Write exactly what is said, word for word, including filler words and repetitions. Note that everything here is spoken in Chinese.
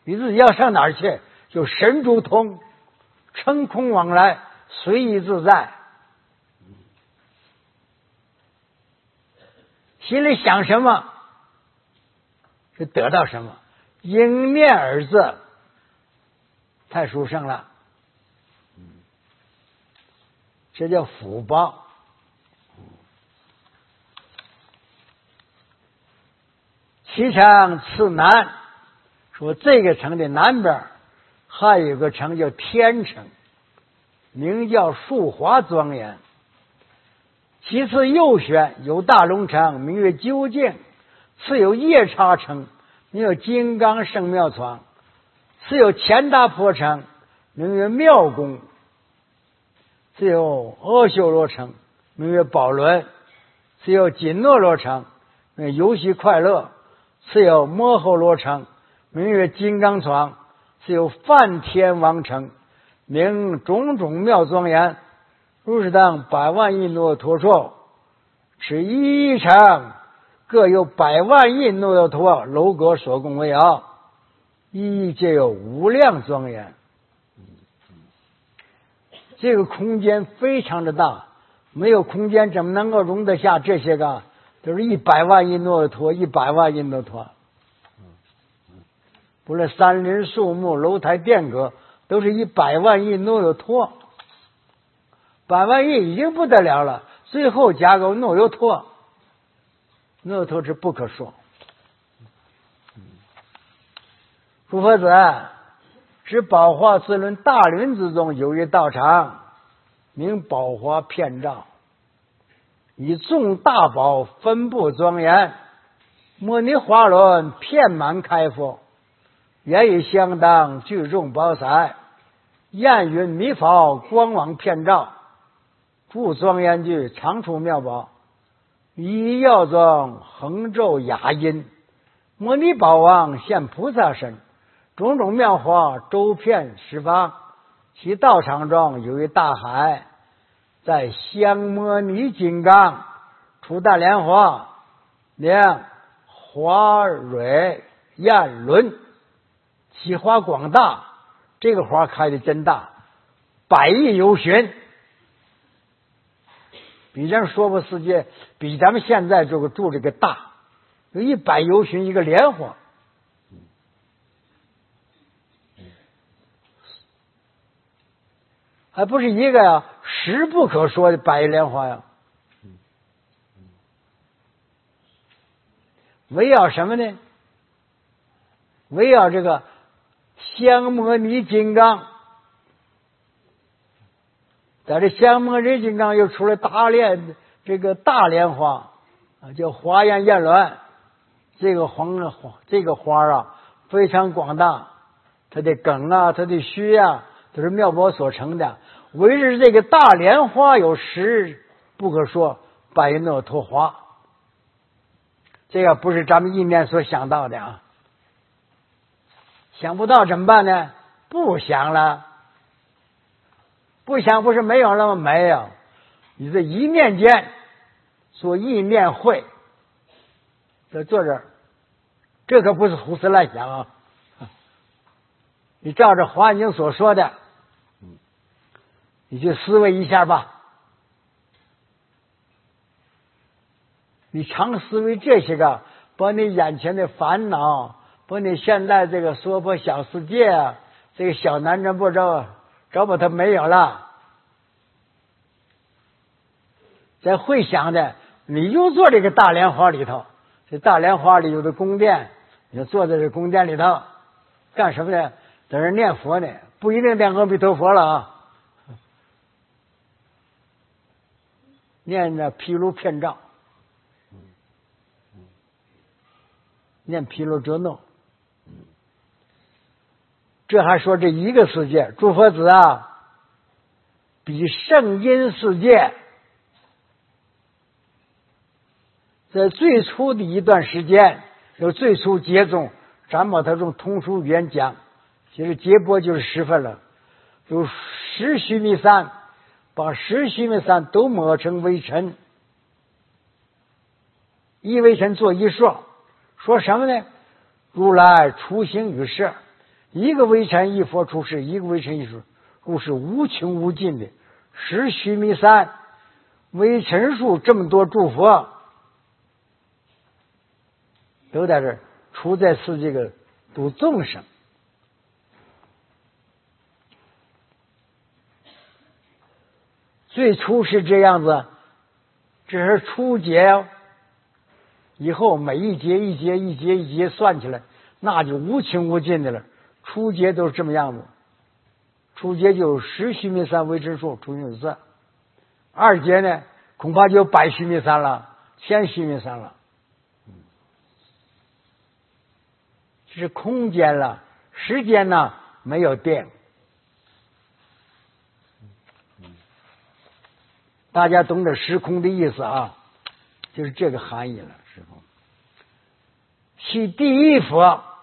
你自己要上哪儿去，就神足通，乘空往来，随意自在。心里想什么，就得到什么。应念二字太殊胜了，这叫福报。其城次南，说这个城的南边还有个城叫天城，名叫树华庄严。其次右选有大龙城，名曰究竟；次有夜叉城，名曰金刚圣妙床；次有钱达婆城，名曰妙宫；次有阿修罗城，名曰宝轮；次有紧诺罗城，名曰游戏快乐；次有摩诃罗城，名曰金刚床；次有梵天王城，名种种妙庄严。如是等百万亿诺陀处，此一城各有百万亿诺陀楼阁所供为有，一皆有无量庄严。这个空间非常的大，没有空间怎么能够容得下这些个？都是一百万亿诺陀，一百万亿诺陀。不论山林树木、楼台殿阁，都是一百万亿诺陀。百万亿已经不得了了，最后加个诺尤陀，诺尤陀是不可说。诸佛子，知宝华四轮大轮之中有一道场，名宝华遍照，以众大宝分布庄严，摩尼华轮遍满开佛，言语相当聚众宝彩，焰云弥法光芒遍照，诸庄严具常处妙宝，一耀中横昼雅音，摩尼宝王现菩萨身，种种妙法周遍十方。其道场中有一大海，在香摩尼金刚出大莲花，两花蕊焰轮，其花广大，这个花开的真大，百亿由旬，比咱们娑婆世界，比咱们现在这个住这个大，有一百由旬一个莲花。还不是一个呀，十不可说的百亿莲花呀。围绕什么呢？围绕这个香摩尼金刚，在这香摩尼金刚又出了大莲，这个大莲花啊，叫华严焰轮。这个黄这个花啊，非常广大，它的梗啊，它的须啊，都是妙宝所成的。唯是这个大莲花有十不可说百亿诺陀花，这个不是咱们意念所想到的啊。想不到怎么办呢？不想了，不想不是没有了吗？没有，你这一念间做意念会，在坐这儿，这可不是胡思乱想啊！你照着华严经所说的，你去思维一下吧。你常思维这些个，把你眼前的烦恼，把你现在这个娑婆小世界啊，这个小南瞻部洲，找把它没有了。在会想的，你就坐这个大莲花里头，这大莲花里有的宫殿，你就坐在这宫殿里头，干什么呢？在这念佛呢，不一定念阿弥陀佛了啊。念着毗卢遍照，念毗卢遮那，这还说这一个世界。诸佛子啊，比圣音世界在最初的一段时间，有最初节中，咱把它用通俗语言讲，其实节波就是十分了，有十须弥山，把十须弥山都抹成微尘，一微尘做一说，说什么呢？如来出行于世， 一个微尘一佛出世，一个微尘一佛故是无穷无尽的十须弥山微尘数这么多诸佛都在这儿处在世界个度众生。最初是这样子，这是初劫，以后每一节一节一节一节算起来，那就无穷无尽的了。初劫都是这么样子，初劫就十须弥山微尘数初须弥山，二劫呢恐怕就百须弥山了，千须弥山了。这是空间了，时间呢没有变。大家懂得时空的意思啊，就是这个含义了。时空其第一佛